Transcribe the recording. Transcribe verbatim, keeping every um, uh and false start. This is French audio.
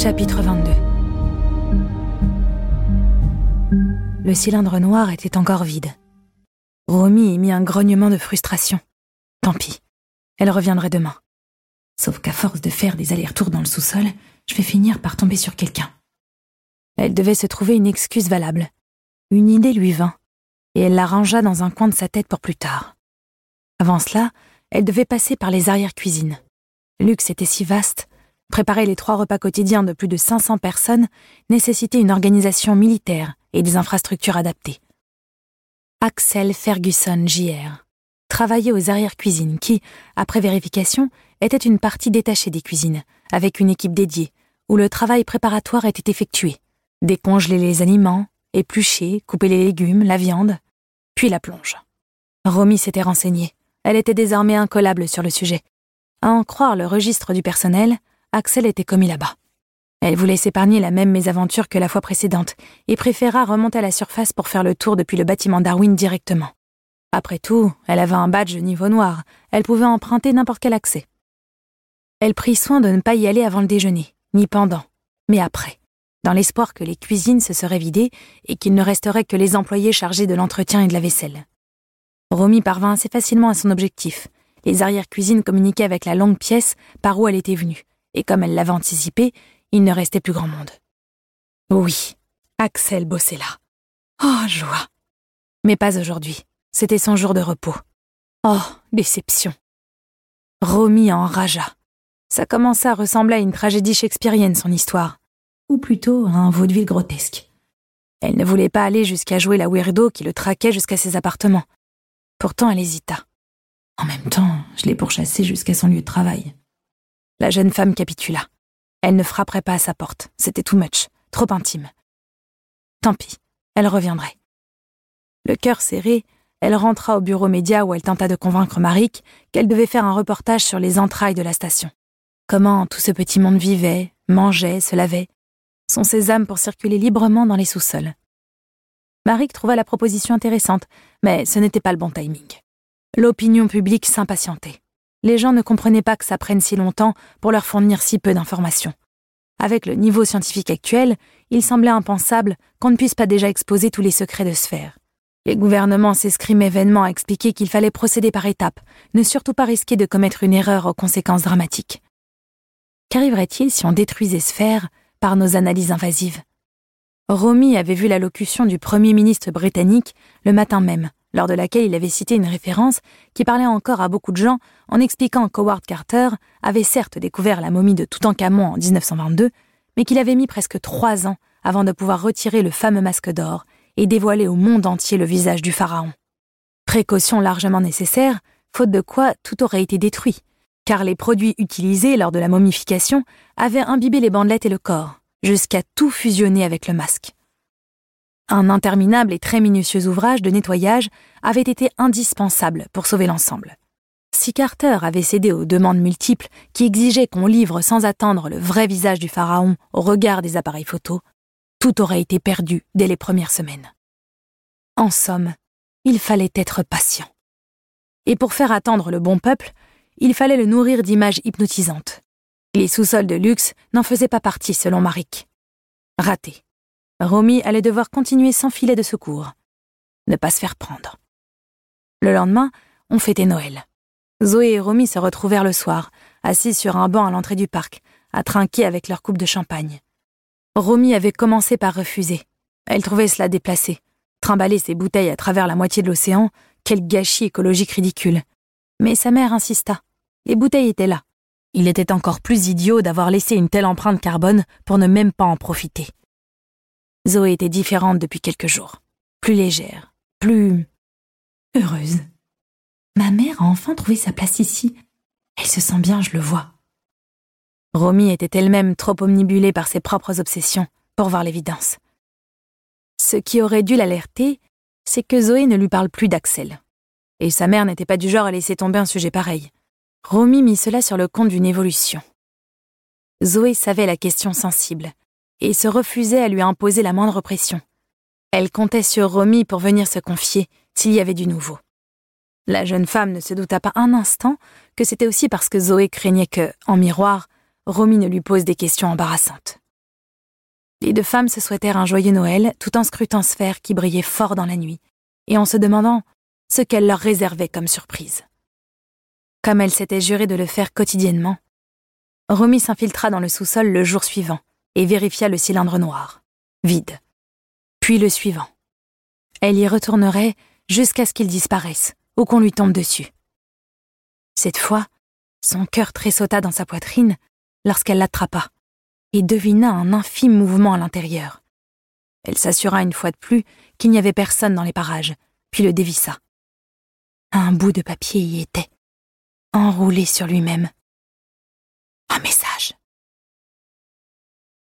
Chapitre vingt-deux. Le cylindre noir était encore vide. Romy émit un grognement de frustration. Tant pis, elle reviendrait demain. Sauf qu'à force de faire des allers-retours dans le sous-sol, je vais finir par tomber sur quelqu'un. Elle devait se trouver une excuse valable. Une idée lui vint, et elle la rangea dans un coin de sa tête pour plus tard. Avant cela, elle devait passer par les arrière-cuisines. Luxe était si vaste, préparer les trois repas quotidiens de plus de cinq cents personnes nécessitait une organisation militaire et des infrastructures adaptées. Axel Ferguson J R travaillait aux arrière-cuisines qui, après vérification, était une partie détachée des cuisines, avec une équipe dédiée, où le travail préparatoire était effectué. Décongeler les aliments, éplucher, couper les légumes, la viande, puis la plonge. Romy s'était renseignée. Elle était désormais incollable sur le sujet. À en croire le registre du personnel, Axel était commis là-bas. Elle voulait s'épargner la même mésaventure que la fois précédente et préféra remonter à la surface pour faire le tour depuis le bâtiment Darwin directement. Après tout, elle avait un badge niveau noir, elle pouvait emprunter n'importe quel accès. Elle prit soin de ne pas y aller avant le déjeuner, ni pendant, mais après, dans l'espoir que les cuisines se seraient vidées et qu'il ne resterait que les employés chargés de l'entretien et de la vaisselle. Romy parvint assez facilement à son objectif. Les arrière-cuisines communiquaient avec la longue pièce par où elle était venue, et comme elle l'avait anticipé, il ne restait plus grand monde. Oui, Axel bossait là. Oh, joie! Mais pas aujourd'hui. C'était son jour de repos. Oh, déception. Romy enragea. Ça commença à ressembler à une tragédie shakespearienne, son histoire. Ou plutôt à un vaudeville grotesque. Elle ne voulait pas aller jusqu'à jouer la weirdo qui le traquait jusqu'à ses appartements. Pourtant, elle hésita. En même temps, je l'ai pourchassée jusqu'à son lieu de travail. La jeune femme capitula. Elle ne frapperait pas à sa porte. C'était too much, trop intime. Tant pis, elle reviendrait. Le cœur serré, elle rentra au bureau média où elle tenta de convaincre Marik qu'elle devait faire un reportage sur les entrailles de la station. Comment tout ce petit monde vivait, mangeait, se lavait. Son sésame pour circuler librement dans les sous-sols. Marik trouva la proposition intéressante, mais ce n'était pas le bon timing. L'opinion publique s'impatientait. Les gens ne comprenaient pas que ça prenne si longtemps pour leur fournir si peu d'informations. Avec le niveau scientifique actuel, il semblait impensable qu'on ne puisse pas déjà exposer tous les secrets de Sphère. Les gouvernements s'escrimaient vainement à expliquer qu'il fallait procéder par étapes, ne surtout pas risquer de commettre une erreur aux conséquences dramatiques. Qu'arriverait-il si on détruisait Sphère par nos analyses invasives? Romy avait vu l'allocution du Premier ministre britannique le matin même, lors de laquelle il avait cité une référence qui parlait encore à beaucoup de gens en expliquant qu'Howard Carter avait certes découvert la momie de Toutankhamon en dix-neuf cent vingt-deux, mais qu'il avait mis presque trois ans avant de pouvoir retirer le fameux masque d'or et dévoiler au monde entier le visage du pharaon. Précaution largement nécessaire, faute de quoi tout aurait été détruit, car les produits utilisés lors de la momification avaient imbibé les bandelettes et le corps, jusqu'à tout fusionner avec le masque. Un interminable et très minutieux ouvrage de nettoyage avait été indispensable pour sauver l'ensemble. Si Carter avait cédé aux demandes multiples qui exigeaient qu'on livre sans attendre le vrai visage du pharaon au regard des appareils photos, tout aurait été perdu dès les premières semaines. En somme, il fallait être patient. Et pour faire attendre le bon peuple, il fallait le nourrir d'images hypnotisantes. Les sous-sols de luxe n'en faisaient pas partie selon Marik. Raté. Romy allait devoir continuer sans filet de secours. Ne pas se faire prendre. Le lendemain, on fêtait Noël. Zoé et Romy se retrouvèrent le soir, assis sur un banc à l'entrée du parc, à trinquer avec leur coupe de champagne. Romy avait commencé par refuser. Elle trouvait cela déplacé. Trimballer ses bouteilles à travers la moitié de l'océan, quel gâchis écologique ridicule. Mais sa mère insista. Les bouteilles étaient là. Il était encore plus idiot d'avoir laissé une telle empreinte carbone pour ne même pas en profiter. Zoé était différente depuis quelques jours. Plus légère, plus heureuse. Ma mère a enfin trouvé sa place ici. Elle se sent bien, je le vois. Romy était elle-même trop omnibulée par ses propres obsessions pour voir l'évidence. Ce qui aurait dû l'alerter, c'est que Zoé ne lui parle plus d'Axel. Et sa mère n'était pas du genre à laisser tomber un sujet pareil. Romy mit cela sur le compte d'une évolution. Zoé savait la question sensible et se refusait à lui imposer la moindre pression. Elle comptait sur Romy pour venir se confier s'il y avait du nouveau. La jeune femme ne se douta pas un instant que c'était aussi parce que Zoé craignait que, en miroir, Romy ne lui pose des questions embarrassantes. Les deux femmes se souhaitèrent un joyeux Noël tout en scrutant Sphère qui brillait fort dans la nuit, et en se demandant ce qu'elle leur réservait comme surprise. Comme elle s'était juré de le faire quotidiennement, Romy s'infiltra dans le sous-sol le jour suivant et vérifia le cylindre noir, vide, puis le suivant. Elle y retournerait jusqu'à ce qu'il disparaisse ou qu'on lui tombe dessus. Cette fois, son cœur tressauta dans sa poitrine lorsqu'elle l'attrapa et devina un infime mouvement à l'intérieur. Elle s'assura une fois de plus qu'il n'y avait personne dans les parages, puis le dévissa. Un bout de papier y était, enroulé sur lui-même.